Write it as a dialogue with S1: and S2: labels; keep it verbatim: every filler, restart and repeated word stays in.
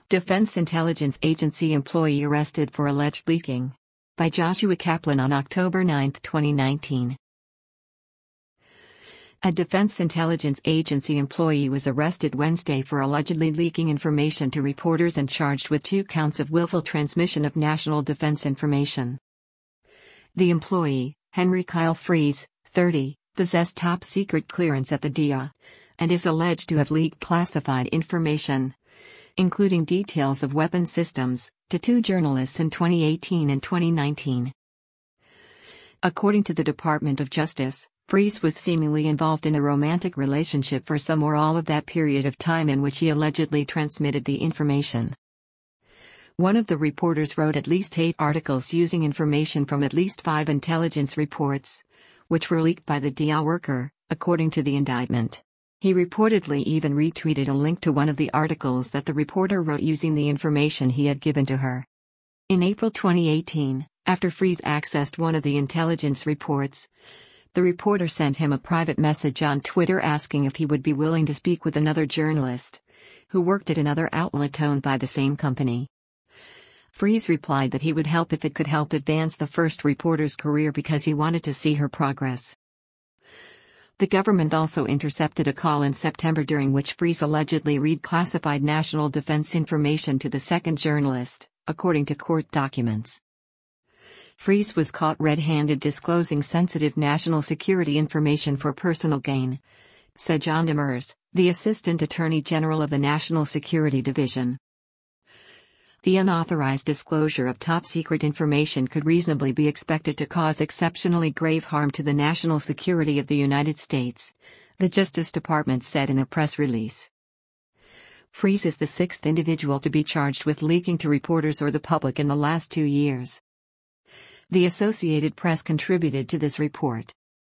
S1: Defense Intelligence Agency employee arrested for alleged leaking. By Joshua Kaplan on October ninth, twenty nineteen. A Defense Intelligence Agency employee was arrested Wednesday for allegedly leaking information to reporters and charged with two counts of willful transmission of national defense information. The employee, Henry Kyle Freese, thirty, possessed top-secret clearance at the D I A, and is alleged to have leaked classified information, including details of weapon systems, to two journalists in twenty eighteen and twenty nineteen. According to the Department of Justice, Freese was seemingly involved in a romantic relationship for some or all of that period of time in which he allegedly transmitted the information. One of the reporters wrote at least eight articles using information from at least five intelligence reports, which were leaked by the D I A worker, according to the indictment. He reportedly even retweeted a link to one of the articles that the reporter wrote using the information he had given to her. In April twenty eighteen, after Freese accessed one of the intelligence reports, the reporter sent him a private message on Twitter asking if he would be willing to speak with another journalist, who worked at another outlet owned by the same company. Freese replied that he would help if it could help advance the first reporter's career because he wanted to see her progress. The government also intercepted a call in September during which Freese allegedly read classified national defense information to the second journalist, according to court documents. Freese was caught red-handed disclosing sensitive national security information for personal gain, said John Demers, the Assistant Attorney General of the National Security Division. The unauthorized disclosure of top-secret information could reasonably be expected to cause exceptionally grave harm to the national security of the United States, the Justice Department said in a press release. Freese is the sixth individual to be charged with leaking to reporters or the public in the last two years. The Associated Press contributed to this report.